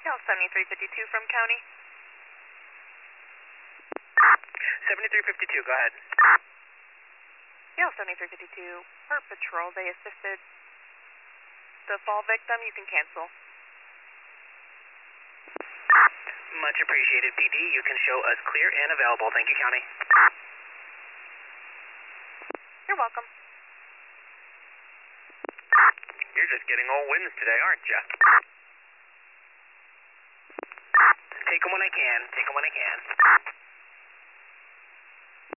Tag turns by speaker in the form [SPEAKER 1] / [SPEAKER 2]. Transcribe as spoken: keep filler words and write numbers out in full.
[SPEAKER 1] Yeah, seventy-three fifty-two from county.
[SPEAKER 2] seventy-three fifty-two, go ahead.
[SPEAKER 1] Yeah, seventy-three fifty-two. Per patrol, they assisted the fall victim. You can cancel.
[SPEAKER 2] Much appreciated, P D. You can show us clear and available. Thank you, County.
[SPEAKER 1] You're welcome.
[SPEAKER 2] You're just getting all wins today, aren't you? Take them when I can. Take them when I can.